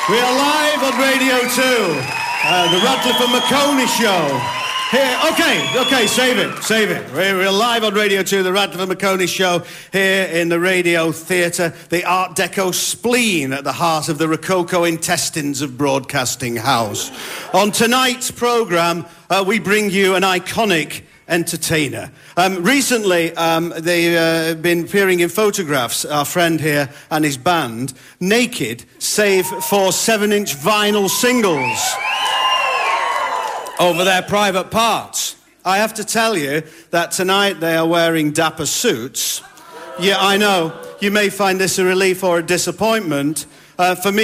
We are live on Radio 2, the Radcliffe and McConey show. Here, okay, save it. We're live on Radio 2, the Radcliffe and McConey show, here in the Radio Theatre, the Art Deco spleen at the heart of the Rococo intestines of Broadcasting House. On tonight's programme, we bring you an iconic entertainer. Recently, they've been appearing in photographs, our friend here and his band, naked, save for 7-inch vinyl singles over their private parts. I have to tell you that tonight they are wearing dapper suits. Yeah, I know. You may find this a relief or a disappointment. For me,